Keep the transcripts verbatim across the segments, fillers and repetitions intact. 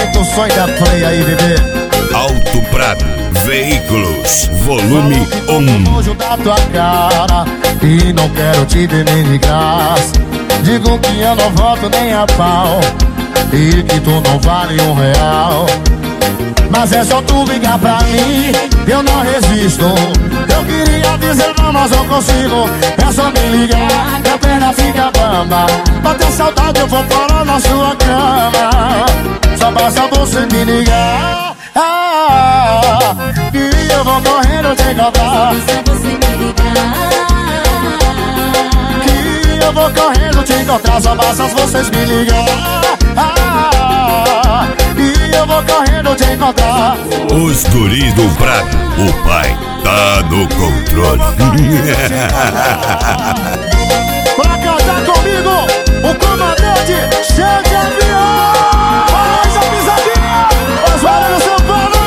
Aumenta o som da play aí, bebê. Alto Prado Veículos, volume um. Nojo da tua cara e não quero te ver nem de graça. Digo que eu não volto nem a pau e que tu não vale um real. Mas é só tu ligar pra mim, eu não resisto. Eu queria dizer não, mas não consigo. É só me ligar, que a perna fica bamba. Bater saudade, eu vou parar na sua cama. Só basta você me ligar, ah, e eu vou correndo te encontrar. Que eu vou correndo te encontrar. Só basta vocês me ligar, ah, e eu vou correndo te encontrar. Os guris do Prado, o pai tá no controle. Pra cantar comigo, o comandante Xande Avião. Faz a pisadinha, Osvaldo do São Paulo.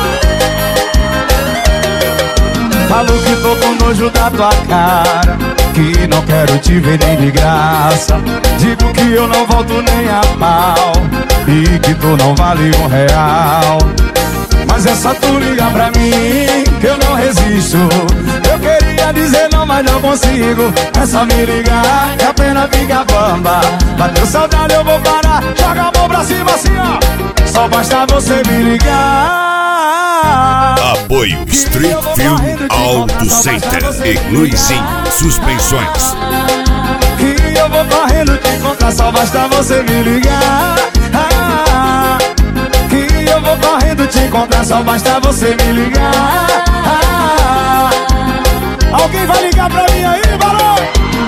Falo que tô com nojo da tua cara, que não quero te ver nem de graça. Digo que eu não volto nem a pau e que tu não vale um real. Mas é só tu ligar pra mim, que eu não resisto. Eu queria dizer não, mas não consigo. É só me ligar, que a pena fica bamba. Bateu saudade, eu vou parar. Joga a mão pra cima assim, ó. Só basta você me ligar. Apoio Street Film Auto Center e Luizinho Suspensões. Que eu vou correndo te encontrar. Só basta você me ligar, ah, que eu vou correndo te encontrar. Só basta você me ligar, ah, alguém vai ligar pra mim aí, Barões?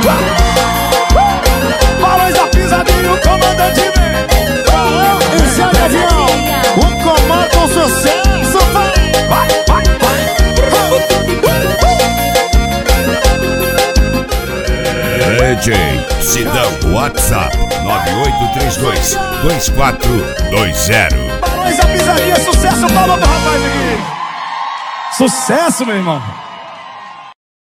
Barões da pisadinha, o comandante vem. Esse é o avião, o comando com sucesso, vai, vai, vai, vai. D J Sidão, WhatsApp nove oito três dois, dois quatro dois zero. Barões da pisadinha, sucesso, palma pro rapaz aqui. Sucesso, meu irmão.